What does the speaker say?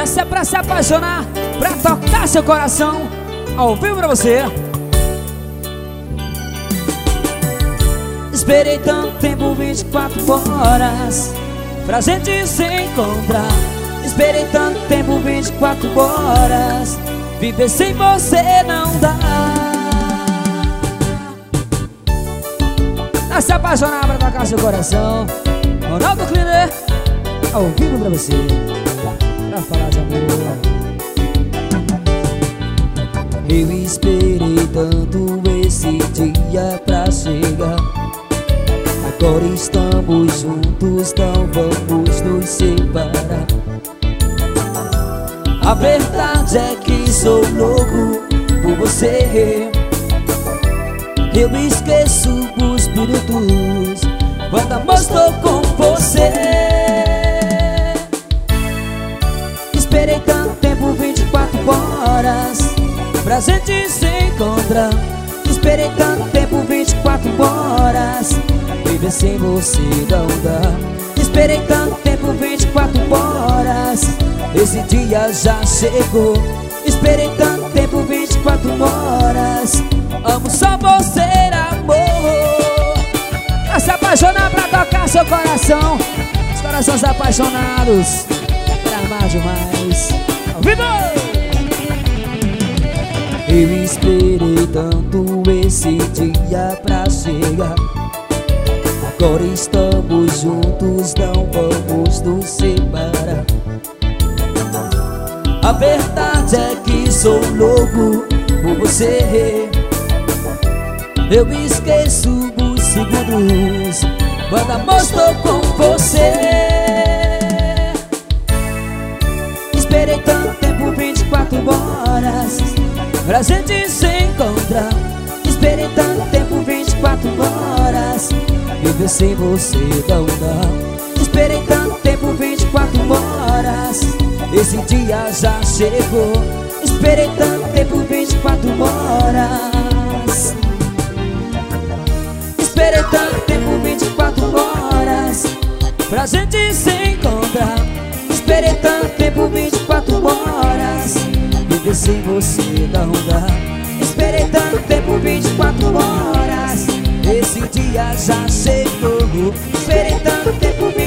Essa é pra se apaixonar, pra tocar seu coração ao vivo pra você. Esperei tanto tempo, 24 horas, pra gente se encontrar. Esperei tanto tempo, 24 horas, viver sem você não dá. Pra se apaixonar, pra tocar seu coração, Ronaldo Cleaner, ao vivo pra você, pra falar de amor. Eu esperei tanto esse dia pra chegar. Agora estamos juntos, não vamos nos separar. A verdade é que sou louco por você. Eu me esqueço dos minutos quando amor estou com você. Esperei tanto tempo, 24 horas, pra gente se encontrar. Esperei tanto tempo, 24 horas, viver sem você não dá. Esperei tanto tempo, 24 horas, esse dia já chegou. Esperei tanto tempo, 24 horas, amo só você, amor. Pra se apaixonar, pra tocar seu coração, os corações apaixonados, pra amar demais, ao vivo! Eu esperei tanto esse dia pra chegar. Agora estamos juntos, não vamos nos separar. A verdade é que sou louco por você. Eu me esqueço dos segundos quando amor estou com você. Esperei tanto tempo, 24 horas, pra gente se encontrar. Esperei tanto tempo, 24 horas, viver sem você não dá. Esperei tanto tempo, 24 horas, esse dia já chegou. Esperei tanto tempo, 24 horas. Esperei tanto tempo, 24 horas, pra gente se encontrar. Esperei tanto tempo, 24 horas, viver sem você não dá. Esperei tanto tempo, 24 horas, esse dia já chegou. Esperei tanto tempo,